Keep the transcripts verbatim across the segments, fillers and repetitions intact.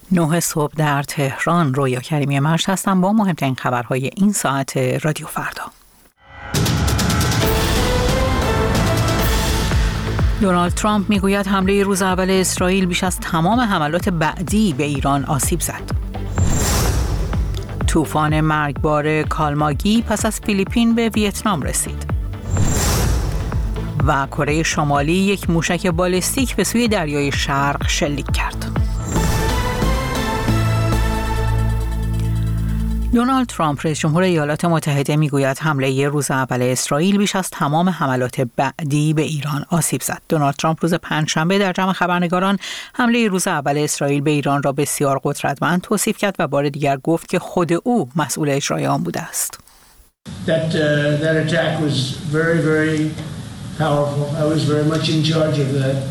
نه صبح در تهران. رویا کریمی مرج هستم با مهمترین خبرهای این ساعت رادیو فردا. دونالد ترامپ میگوید حمله روز اول اسرائیل بیش از تمام حملات بعدی به ایران آسیب زد. طوفان مرگبار کالماگی پس از فیلیپین به ویتنام رسید. و کره شمالی یک موشک بالستیک به سوی دریای شرق شلیک کرد. دونالد ترامپ رئیس جمهور ایالات متحده میگوید حمله روز اول اسرائیل بیش از تمام حملات بعدی به ایران آسیب زد. دونالد ترامپ روز پنجشنبه در جمع خبرنگاران حمله روز اول اسرائیل به ایران را بسیار قدرتمند توصیف کرد و بار دیگر گفت که خود او مسئول اجرای آن بوده است. That uh, that attack was very very powerful. I was very much in charge of that.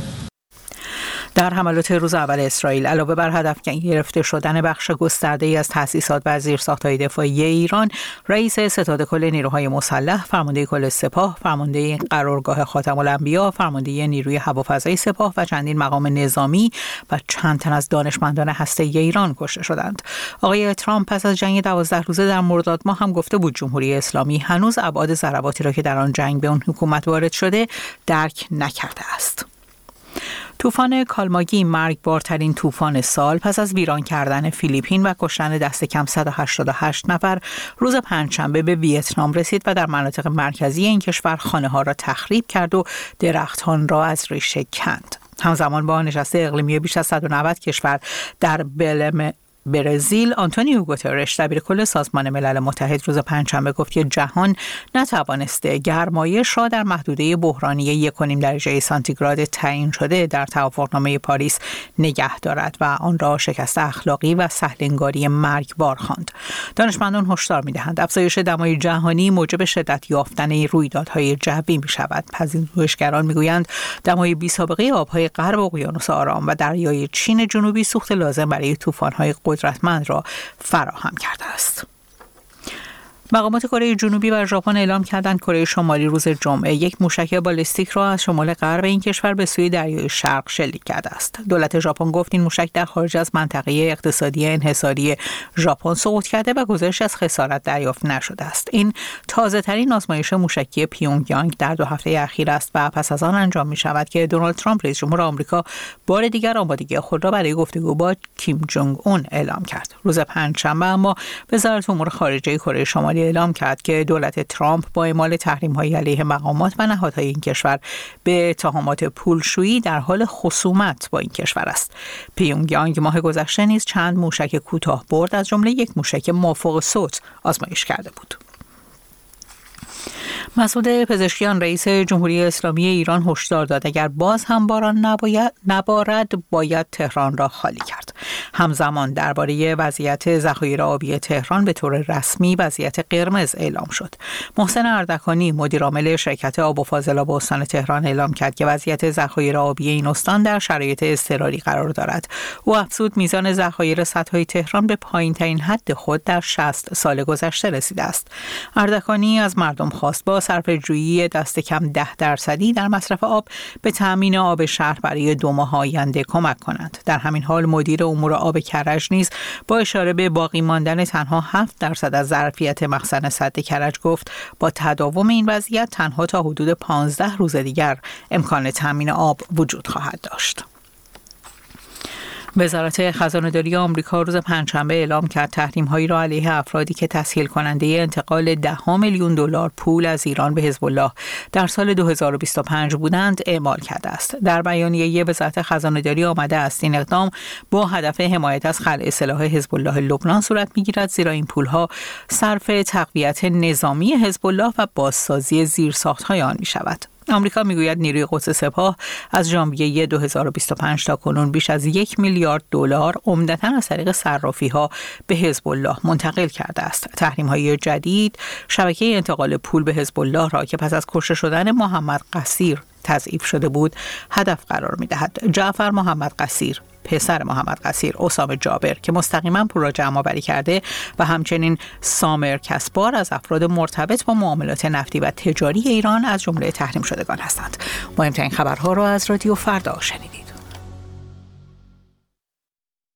در حملات روز اول اسرائیل علاوه بر هدف گرفته شدن بخش گسترده‌ای از تأسیسات و زیرساخت‌های دفاعی ایران، رئیس ستاد کل نیروهای مسلح، فرمانده کل سپاه، فرمانده قرارگاه خاتم الانبیا، فرمانده نیروی هوافضای سپاه و چندین مقام نظامی و چند تن از دانشمندان هسته‌ای ایران کشته شدند. آقای ترامپ پس از جنگ دوازده روزه در مرداد ماه هم گفته بود جمهوری اسلامی هنوز ابعاد ضرباتی را که در آن جنگ به اون حکومت وارد شده درک نکرده است. طوفان کالماگی مرگبارترین طوفان سال پس از ویران کردن فیلیپین و کشتن دست کم صد و هشتاد و هشت نفر روز پنجشنبه به ویتنام رسید و در مناطق مرکزی این کشور خانه‌ها را تخریب کرد و درختان را از ریشه کند. همزمان با نشست اقلیمی بیش از صد و نود کشور در بلم برزیل، آنتونیو گوترش دبیر کل سازمان ملل متحد روز پنجشنبه گفت که جهان نتوانسته گرمایش را در محدوده بحرانی یک و نیم درجه سانتیگراد تعیین شده در توافقنامه پاریس نگه دارد و آن را شکست اخلاقی و سهل‌انگاری مرگبار خواند. دانشمندان هشدار می‌دهند افزایش دمای جهانی موجب شدت یافتن رویدادهای جوی می‌شود. پژوهشگران می‌گویند دمای بی‌سابقه آب‌های غرب اقیانوس آرام و دریای چین جنوبی سوخت لازم برای طوفان‌های قدرتمند را فراهم کرده است. مقامات کره جنوبی و ژاپن اعلام کردند کره شمالی روز جمعه یک موشک بالستیک را از شمال غرب این کشور به سوی دریای شرق شلیک کرده است. دولت ژاپن گفت این موشک در خارج از منطقه اقتصادی انحصاری ژاپن سقوط کرده و گزارش از خسارت دریافت نشده است. این تازه‌ترین آزمایش موشکی پیونگیانگ در دو هفته اخیر است و پس از آن انجام می شود که دونالد ترامپ رئیس جمهور آمریکا بار دیگر آمادگی خود را برای گفتگو با کیم جونگ اون اعلام کرد. روز پنجشنبه اما وزارت امور خارجه کره شمالی اعلام کرد که دولت ترامپ با اعمال تحریم‌های علیه مقامات و نهادهای این کشور به اتهامات پولشویی در حال خصومت با این کشور است. پیونگیانگ ماه گذشته نیز چند موشک کوتاه برد از جمله یک موشک مافوق صوت آزمایش کرده بود. مسعود پزشکیان رئیس جمهوری اسلامی ایران هشدار داد اگر باز هم باران نباید نبارد باید تهران را خالی کرد. همزمان درباره وضعیت ذخایر آبی تهران به طور رسمی وضعیت قرمز اعلام شد. محسن اردکانی مدیر عامل شرکت آب و فاضلاب استان تهران اعلام کرد که وضعیت ذخایر آبی این استان در شرایط اضطراری قرار دارد. او افزود میزان ذخایر سدهای تهران به پایین‌ترین حد خود در شصت سال گذشته رسیده است. اردکانی از مردم خواست با صرفه‌جویی دست کم ده درصدی در مصرف آب به تأمین آب شهر برای دو ماه آینده کمک کنند. در همین حال مدیر امور آب کرج نیز با اشاره به باقی ماندن تنها هفت درصد از ظرفیت مخزن سد کرج گفت با تداوم این وضعیت تنها تا حدود پانزده روز دیگر امکان تأمین آب وجود خواهد داشت. وزارت خزانه‌داری آمریکا روز پنجشنبه اعلام کرد تحریم‌هایی را علیه افرادی که تسهیل کننده انتقال ده میلیون دلار پول از ایران به حزب الله در سال دو هزار و بیست و پنج بودند اعمال کرده است. در بیانیه وزارت خزانه‌داری آمده است این اقدام با هدف حمایت از خلع سلاح حزب الله لبنان صورت می‌گیرد، زیرا این پول‌ها صرف تقویت نظامی حزب الله و بازسازی زیرساخت‌های آن می‌شود. آمریکا میگوید نیروی قدس سپاه از ژانویه دو هزار و بیست و پنج تا کنون بیش از یک میلیارد دلار عمدتاً از طریق صرافی‌ها به حزب الله منتقل کرده است. تحریم‌های جدید شبکه انتقال پول به حزب الله را که پس از کشته شدن محمد قصیر تضعیف شده بود هدف قرار می‌دهد. جعفر محمد قصیر پسر محمد قصیر، اسامه جابر که مستقیما پول را جمع آوری کرده و همچنین سامر کسبار از افراد مرتبط با معاملات نفتی و تجاری ایران از جمله تحریم شدگان هستند. مهمترین خبرها را از رادیو فردا شنیدید.